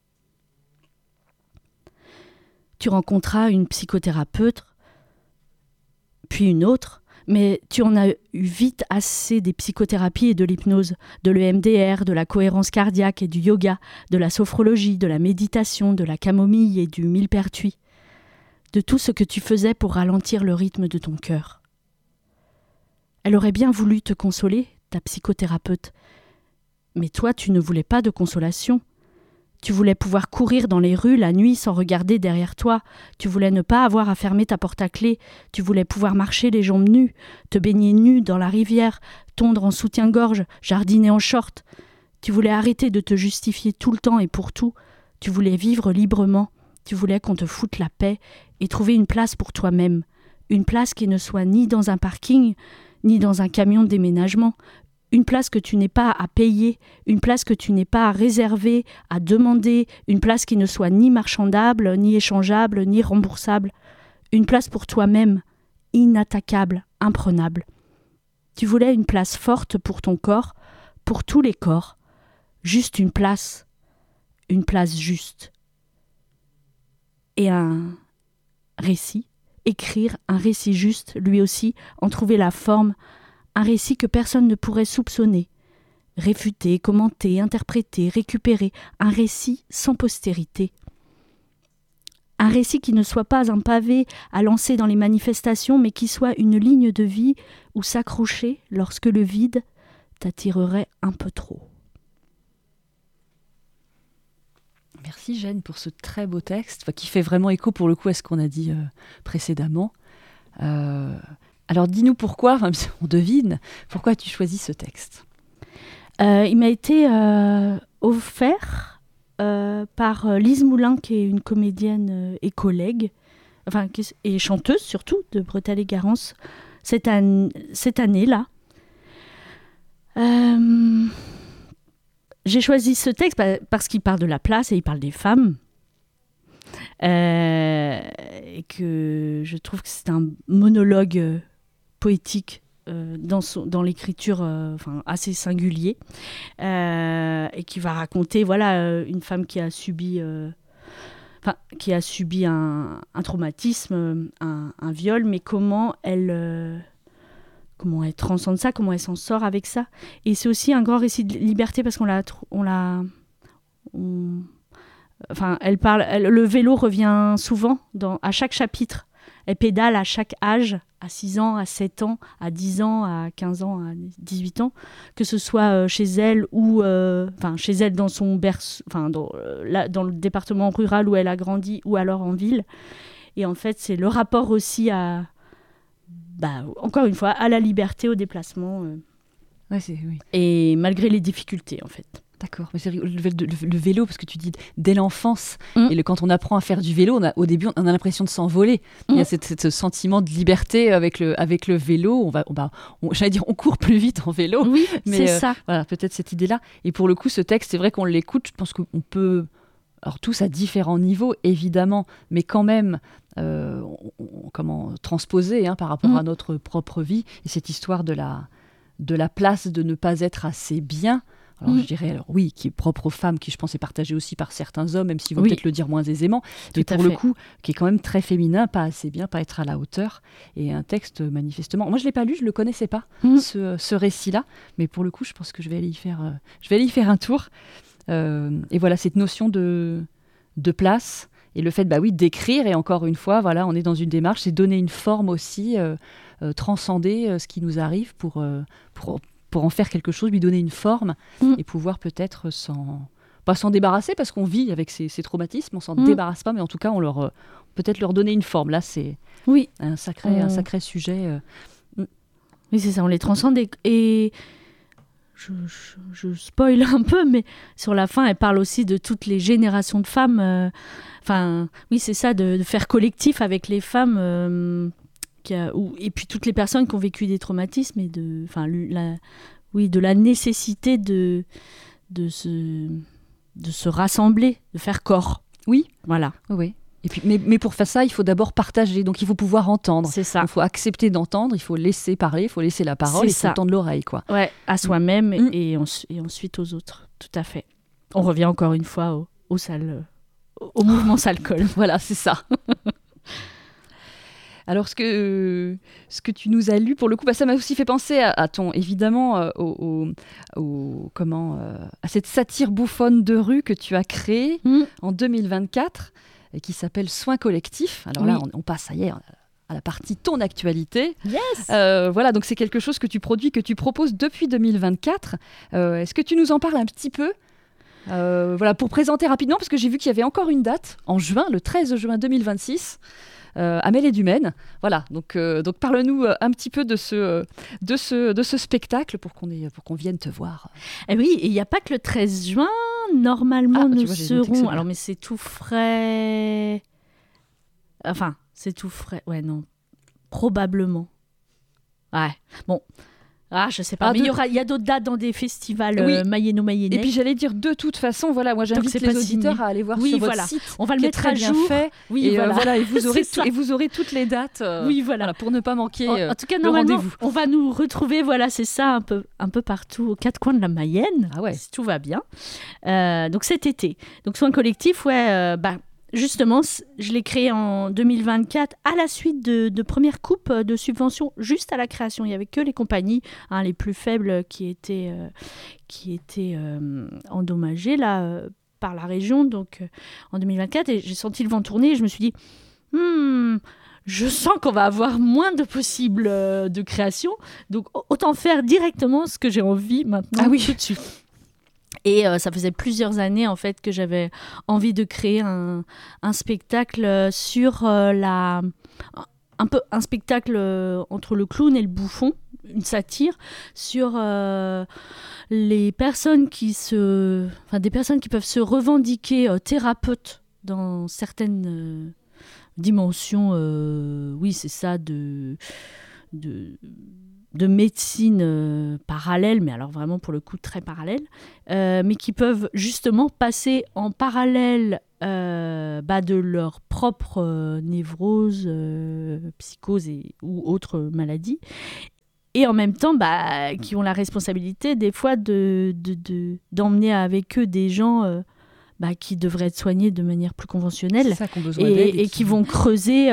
Tu rencontras une psychothérapeute, puis une autre, mais tu en as eu vite assez des psychothérapies et de l'hypnose, de l'EMDR, de la cohérence cardiaque et du yoga, de la sophrologie, de la méditation, de la camomille et du millepertuis, de tout ce que tu faisais pour ralentir le rythme de ton cœur. Elle aurait bien voulu te consoler, ta psychothérapeute, mais toi tu ne voulais pas de consolation. Tu voulais pouvoir courir dans les rues la nuit sans regarder derrière toi. Tu voulais ne pas avoir à fermer ta porte à clé. Tu voulais pouvoir marcher les jambes nues, te baigner nu dans la rivière, tondre en soutien-gorge, jardiner en short. Tu voulais arrêter de te justifier tout le temps et pour tout. Tu voulais vivre librement. Tu voulais qu'on te foute la paix et trouver une place pour toi-même. Une place qui ne soit ni dans un parking, ni dans un camion de déménagement. Une place que tu n'aies pas à payer, une place que tu n'aies pas à réserver, à demander, une place qui ne soit ni marchandable, ni échangeable, ni remboursable. Une place pour toi-même, inattaquable, imprenable. Tu voulais une place forte pour ton corps, pour tous les corps. Juste une place juste. Et un récit, écrire un récit juste, lui aussi, en trouver la forme, un récit que personne ne pourrait soupçonner, réfuter, commenter, interpréter, récupérer, un récit sans postérité. Un récit qui ne soit pas un pavé à lancer dans les manifestations, mais qui soit une ligne de vie où s'accrocher lorsque le vide t'attirerait un peu trop. Merci Jeanne pour ce très beau texte, qui fait vraiment écho pour le coup à ce qu'on a dit précédemment. Alors dis-nous pourquoi, on devine, pourquoi as-tu choisi ce texte ? Il m'a été offert par Lise Moulin, qui est une comédienne et collègue, et chanteuse surtout, de Bretelles et Garance, cette année-là. J'ai choisi ce texte parce qu'il parle de la place et il parle des femmes. Et que je trouve que c'est un monologue poétique dans l'écriture assez singulier, et qui va raconter une femme qui a subi un traumatisme, un viol, mais comment elle transcende ça, comment elle s'en sort avec ça. Et c'est aussi un grand récit de liberté parce le vélo revient souvent à chaque chapitre. Elle pédale à chaque âge, à 6 ans, à 7 ans, à 10 ans, à 15 ans, à 18 ans, que ce soit chez elle ou chez elle dans son berceau, dans le département rural où elle a grandi, ou alors en ville. Et en fait, c'est le rapport aussi encore une fois, à la liberté, au déplacement. Oui. Et malgré les difficultés, en fait. D'accord, mais c'est le vélo, parce que tu dis dès l'enfance, et quand on apprend à faire du vélo, au début on a l'impression de s'envoler. Il y a ce sentiment de liberté avec le vélo. On court plus vite en vélo. Oui, mais c'est ça. Voilà, peut-être cette idée-là. Et pour le coup, ce texte, c'est vrai qu'on l'écoute, je pense qu'on peut, alors tous à différents niveaux évidemment, mais quand même transposer par rapport à notre propre vie, et cette histoire de la place de ne pas être assez bien. Alors je dirais, qui est propre aux femmes, qui je pense est partagée aussi par certains hommes, même s'ils vont peut-être le dire moins aisément, mais pour le coup, qui est quand même très féminin, pas assez bien, pas être à la hauteur, et un texte manifestement... Moi je ne l'ai pas lu, je ne le connaissais pas, ce récit-là, mais pour le coup, je pense que je vais aller y faire un tour. Et voilà, cette notion de place, et le fait d'écrire, et encore une fois, on est dans une démarche, c'est donner une forme aussi, transcender ce qui nous arrive pour pour en faire quelque chose, lui donner une forme et pouvoir peut-être pas s'en débarrasser, parce qu'on vit avec ces traumatismes, on s'en débarrasse pas, mais en tout cas, peut-être leur donner une forme. Là, c'est un sacré sujet. Oui, c'est ça, on les transcende et je spoil un peu, mais sur la fin, elle parle aussi de toutes les générations de femmes. Oui, c'est ça, de faire collectif avec les femmes, et puis toutes les personnes qui ont vécu des traumatismes, et de la nécessité de se rassembler, de faire corps. Oui, voilà. Oui. Et puis, mais pour faire ça, il faut d'abord partager. Donc, il faut pouvoir entendre. C'est ça. Il faut accepter d'entendre. Il faut laisser parler. Il faut laisser la parole. Il faut tendre l'oreille, quoi. Ouais, à soi-même et ensuite aux autres. Tout à fait. On revient encore une fois au mouvement Salcol. Voilà, c'est ça. Alors, ce que tu nous as lu, pour le coup, ça m'a aussi fait penser à ton, évidemment, à cette satire bouffonne de rue que tu as créée en 2024. Et qui s'appelle Soins collectifs. Alors là, on passe, ça y est, à la partie ton actualité. Yes. Voilà, donc c'est quelque chose que tu produis, que tu proposes depuis 2024. Est-ce que tu nous en parles un petit peu pour présenter rapidement, parce que j'ai vu qu'il y avait encore une date, en juin, le 13 juin 2026, à Mêlée-du-Maine. Voilà, donc parle-nous un petit peu de ce spectacle pour qu'on vienne te voir. Et oui, il n'y a pas que le 13 juin. Normalement, nous serons... Alors, mais c'est tout frais... Enfin, c'est tout frais... Ouais, non. Probablement. Ouais. Bon. Je sais pas. Mais il y a d'autres dates dans des festivals Mayeno-Mayennais. Et puis, j'allais dire, de toute façon, voilà, moi, j'invite les auditeurs à aller voir sur votre site. On va le mettre à jour. Fait. Oui, et voilà. Et vous aurez toutes les dates pour ne pas manquer en tout cas, le normalement, rendez-vous. On va nous retrouver, voilà, c'est ça, un peu partout, aux quatre coins de la Mayenne, si tout va bien. Donc, cet été. Donc, Soins collectifs, justement, je l'ai créé en 2024 à la suite de premières coupes de subventions juste à la création. Il n'y avait que les compagnies les plus faibles qui étaient endommagées là, par la région. Donc, en 2024, et j'ai senti le vent tourner et je me suis dit, je sens qu'on va avoir moins de possibles de création. Donc, autant faire directement ce que j'ai envie maintenant tout de suite. Et ça faisait plusieurs années en fait que j'avais envie de créer un spectacle sur un spectacle entre le clown et le bouffon, une satire sur des personnes qui peuvent se revendiquer thérapeutes dans certaines dimensions. Oui, c'est ça de médecine parallèle, mais alors vraiment pour le coup très parallèle, mais qui peuvent justement passer en parallèle de leur propre névrose, psychose ou autres maladies, et en même temps qui ont la responsabilité des fois d'emmener avec eux des gens qui devraient être soignés de manière plus conventionnelle, ça, qui ont besoin d'aide et qui vont creuser,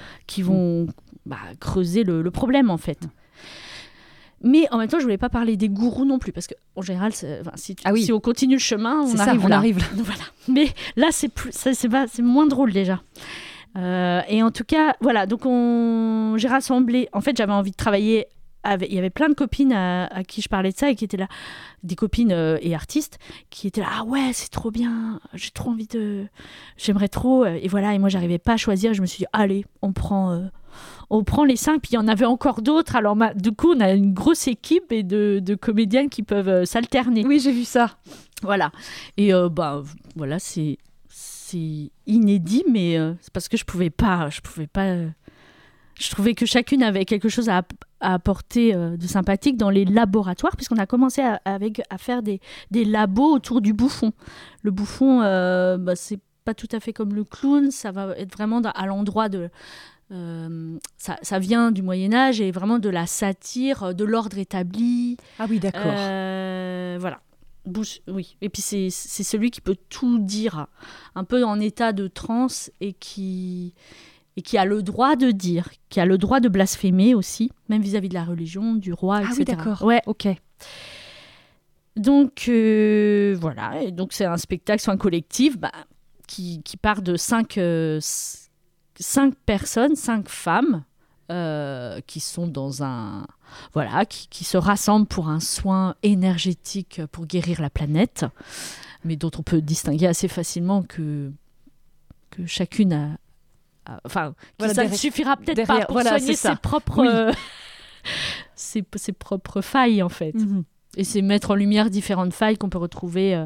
creuser le problème en fait. Mais en même temps, je voulais pas parler des gourous non plus, parce qu'en général, si on continue le chemin, on arrive là. Voilà. Mais là, c'est moins drôle déjà. Et en tout cas, voilà. Donc, j'ai rassemblé. En fait, j'avais envie de travailler. Il y avait plein de copines à qui je parlais de ça et qui étaient là, des copines et artistes qui étaient là, ah ouais, c'est trop bien, j'ai trop envie j'aimerais trop. Et voilà, et moi, j'arrivais pas à choisir. Je me suis dit, allez, on prend les 5, puis il y en avait encore d'autres. Alors, du coup, on a une grosse équipe et de comédiennes qui peuvent s'alterner. Oui, j'ai vu ça. Voilà. Et voilà, c'est inédit, mais c'est parce que je pouvais pas. Je trouvais que chacune avait quelque chose à apporter de sympathique dans les laboratoires, puisqu'on a commencé à faire des labos autour du bouffon. Le bouffon, c'est pas tout à fait comme le clown, ça va être vraiment à l'endroit de... ça vient du Moyen-Âge et vraiment de la satire, de l'ordre établi. Ah oui, d'accord. Voilà. Oui. Et puis c'est celui qui peut tout dire, un peu en état de transe et qui a le droit de dire, qui a le droit de blasphémer aussi, même vis-à-vis de la religion, du roi, etc. Ah oui, d'accord. Ouais, ok. Donc, voilà. Et donc, c'est un spectacle, soit un collectif, qui part de 5 personnes, 5 femmes, qui sont dans un... Voilà, qui se rassemblent pour un soin énergétique pour guérir la planète, mais dont on peut distinguer assez facilement que chacune a... Enfin, ça ne suffira peut-être pas pour soigner ses propres... ses propres failles, en fait. Mm-hmm. Et c'est mettre en lumière différentes failles qu'on peut retrouver...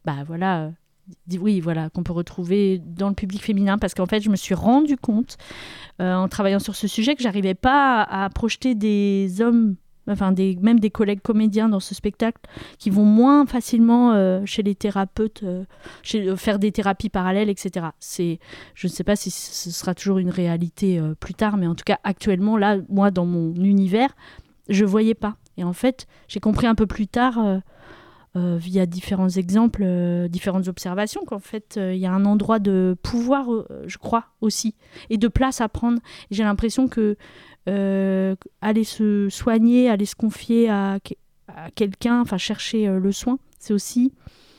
qu'on peut retrouver dans le public féminin, parce qu'en fait je me suis rendu compte en travaillant sur ce sujet que j'arrivais pas à projeter des hommes, même des collègues comédiens dans ce spectacle qui vont moins facilement chez les thérapeutes faire des thérapies parallèles, etc. Je ne sais pas si ce sera toujours une réalité plus tard, mais en tout cas actuellement là, moi dans mon univers je voyais pas, et en fait j'ai compris un peu plus tard via différents exemples, différentes observations, qu'en fait, il y a un endroit de pouvoir, je crois, aussi, et de place à prendre. Et j'ai l'impression que aller se soigner, aller se confier à quelqu'un, chercher le soin, c'est aussi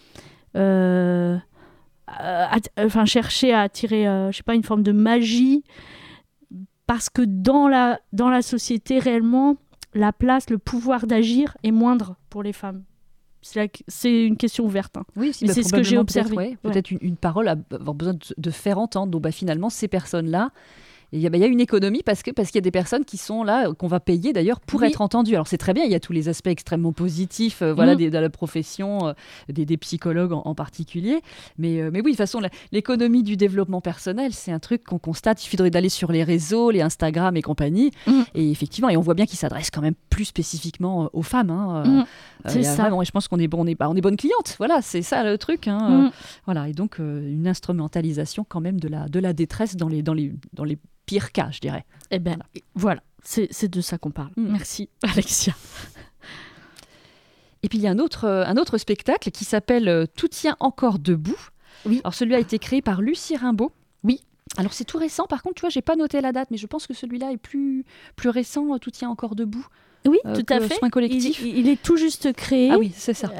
chercher à attirer, une forme de magie, parce que dans la société, réellement, la place, le pouvoir d'agir est moindre pour les femmes. C'est une question ouverte. Hein. Oui, mais c'est ce que j'ai observé. Peut-être une parole à avoir besoin de faire entendre. Donc finalement, ces personnes-là, il y a une économie parce qu'il y a des personnes qui sont là, qu'on va payer d'ailleurs pour être entendues. Alors c'est très bien, il y a tous les aspects extrêmement positifs de la profession, des psychologues en particulier. Mais oui, de toute façon, l'économie du développement personnel, c'est un truc qu'on constate. Il suffirait d'aller sur les réseaux, les Instagram et compagnie. Et effectivement, on voit bien qu'ils s'adressent quand même plus spécifiquement aux femmes. C'est ça. Vraiment, et je pense qu'on est bonne cliente. Voilà, c'est ça le truc. Voilà, et donc une instrumentalisation quand même de la détresse dans les pire cas, je dirais. Eh bien, voilà, c'est de ça qu'on parle. Merci, Alexia. Et puis, il y a un autre spectacle qui s'appelle « Tout tient encore debout ». Oui. Alors, celui-là a été créé par Lucie Rimbaud. Oui. Alors, c'est tout récent. Par contre, tu vois, je n'ai pas noté la date, mais je pense que celui-là est plus récent. « Tout tient encore debout ». Oui, tout à fait. Soins collectifs. Il est tout juste créé. Ah oui, c'est ça.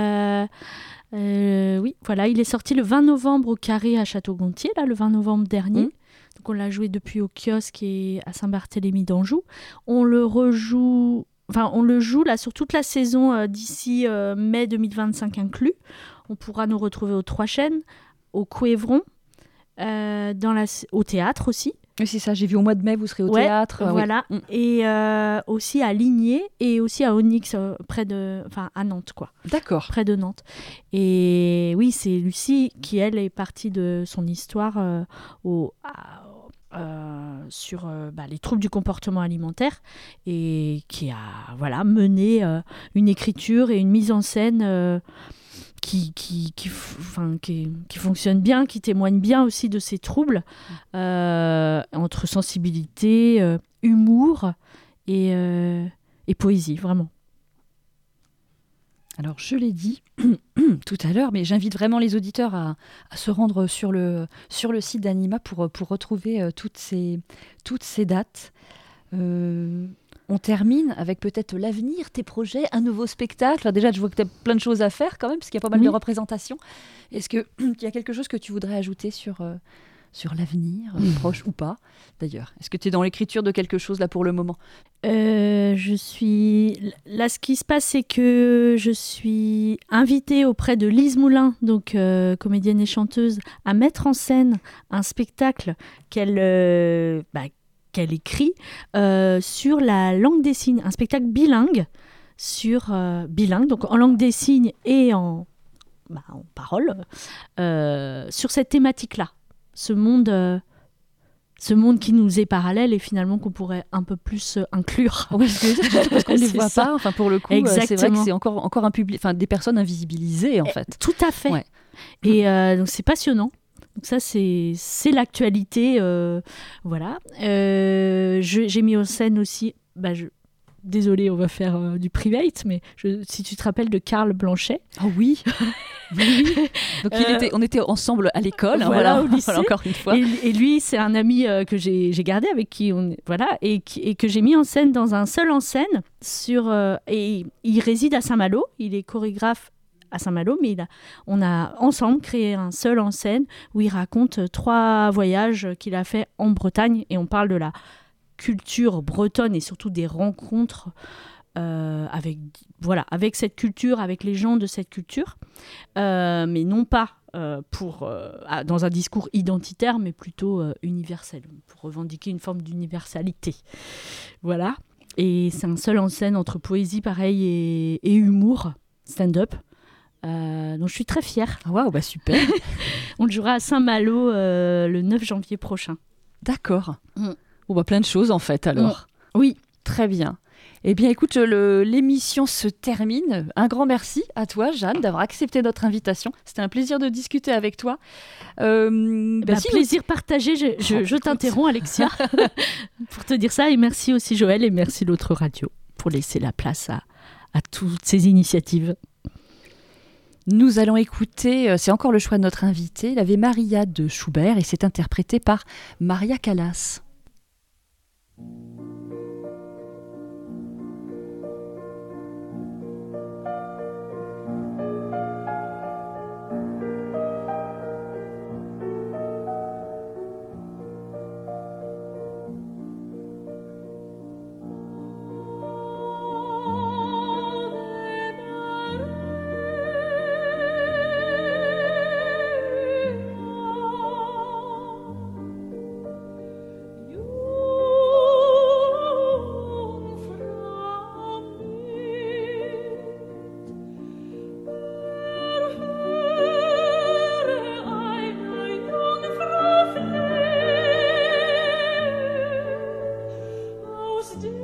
Oui, voilà, il est sorti le 20 novembre au Carré à Château-Gontier, là, le 20 novembre dernier. Donc on l'a joué depuis au kiosque et à Saint-Barthélemy d'Anjou. On le joue là sur toute la saison d'ici mai 2025 inclus. On pourra nous retrouver aux Trois Chênes, au Couévron, au théâtre aussi. Oui, c'est ça, j'ai vu au mois de mai, vous serez au théâtre. Voilà, et aussi à Ligné et aussi à Onyx, à Nantes, quoi. D'accord. Près de Nantes. Et oui, c'est Lucie qui, elle, est partie de son histoire sur les troubles du comportement alimentaire et qui a mené une écriture et une mise en scène qui fonctionne bien, qui témoigne bien aussi de ces troubles entre sensibilité, humour et poésie, vraiment. Alors, je l'ai dit tout à l'heure, mais j'invite vraiment les auditeurs à se rendre sur le site d'Anima pour retrouver toutes ces dates. On termine avec peut-être l'avenir, tes projets, un nouveau spectacle. Alors déjà, je vois que tu as plein de choses à faire quand même, parce qu'il y a pas mal de représentations. Est-ce qu'il y a quelque chose que tu voudrais ajouter sur l'avenir, proche ou pas, d'ailleurs? Est-ce que tu es dans l'écriture de quelque chose là pour le moment? Je suis... Là, ce qui se passe, c'est que je suis invitée auprès de Lise Moulin, donc comédienne et chanteuse, à mettre en scène un spectacle qu'elle écrit sur la langue des signes, un spectacle bilingue, donc en langue des signes et en parole, sur cette thématique-là. Ce monde qui nous est parallèle et finalement qu'on pourrait un peu plus inclure. Oui, parce qu'on ne les voit pas. Enfin, pour le coup, c'est vrai que c'est encore un public, des personnes invisibilisées en fait. Tout à fait. Ouais. Et donc c'est passionnant. Donc ça, c'est l'actualité. Voilà. J'ai mis en scène aussi... Désolée, on va faire du private, mais si tu te rappelles de Karl Blanchet. Ah oui. Oui. Donc on était ensemble à l'école, voilà, au lycée. Voilà, encore une fois. Et lui, c'est un ami que j'ai gardé, avec qui et que j'ai mis en scène dans un seul en scène et il réside à Saint-Malo. Il est chorégraphe à Saint-Malo, mais on a ensemble créé un seul en scène où il raconte 3 voyages qu'il a fait en Bretagne, et on parle de la culture bretonne et surtout des rencontres avec cette culture, avec les gens de cette culture, mais non pas dans un discours identitaire, mais plutôt universel, pour revendiquer une forme d'universalité. Voilà. Et c'est un seul en scène entre poésie, pareil, et humour, stand-up. Donc je suis très fière. Waouh, bah super. On le jouera à Saint-Malo le 9 janvier prochain. D'accord. Bon, bah, plein de choses en fait alors. Oui. Très bien. Eh bien écoute, l'émission se termine. Un grand merci à toi Jeanne d'avoir accepté notre invitation. C'était un plaisir de discuter avec toi. Plaisir partagé. Je t'interromps Alexia pour te dire ça, et merci aussi Joël, et merci l'autre radio pour laisser la place à toutes ces initiatives. Nous allons écouter, c'est encore le choix de notre invité, l'Ave Maria de Schubert, et c'est interprété par Maria Callas. Still